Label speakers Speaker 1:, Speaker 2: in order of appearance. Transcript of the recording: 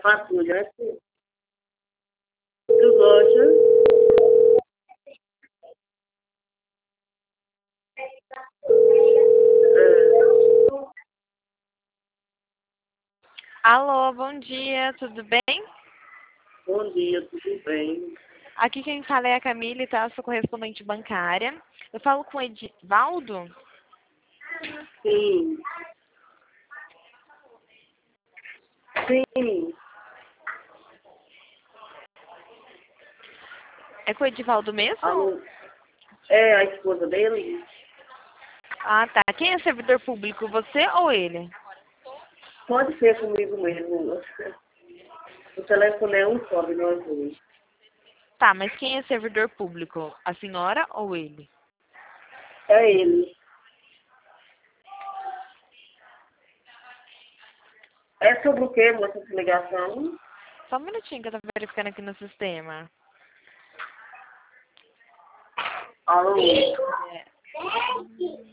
Speaker 1: patrulha, né, filho? Tu gosta? É.
Speaker 2: Alô, bom dia, tudo bem?
Speaker 1: Bom dia, tudo bem?
Speaker 2: Aqui quem fala é a Camille, tá? Eu sou correspondente bancária. Eu falo com o Edivaldo?
Speaker 1: Sim. Sim.
Speaker 2: É com o Edivaldo mesmo?
Speaker 1: Alô? É a esposa dele?
Speaker 2: Ah, tá. Quem é servidor público, você ou ele?
Speaker 1: Pode ser comigo mesmo. O telefone é um só de nós dois.
Speaker 2: Tá, mas quem é servidor público? A senhora ou ele?
Speaker 1: É ele. É sobre o que, moça, essa ligação?
Speaker 2: Só um minutinho que eu tô verificando aqui no sistema.
Speaker 1: Alô?
Speaker 2: É,